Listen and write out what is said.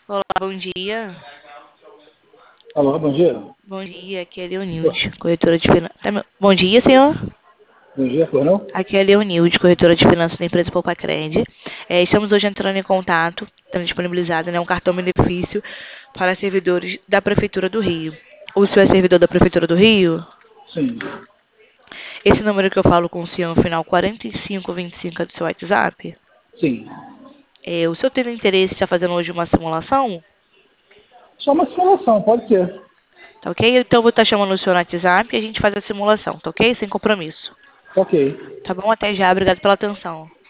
Olá, bom dia. Alô, bom dia. Bom dia, aqui é Leonilde, corretora de finanças. Bom dia, senhor. Bom dia, por não? Aqui é Leonilde, corretora de finanças da empresa Poupacred. Estamos hoje entrando em contato, temos disponibilizado, um cartão benefício para servidores da Prefeitura do Rio. O senhor é servidor da Prefeitura do Rio? Sim, Esse número que eu falo com o senhor, no final 4525, é do seu WhatsApp? sim. O senhor tem interesse em estar fazendo hoje uma simulação? Só uma simulação, pode ser. Tá ok? Então eu vou estar chamando o senhor no WhatsApp e a gente faz a simulação, tá ok? Sem compromisso. Ok. Tá bom? Até já. Obrigado pela atenção.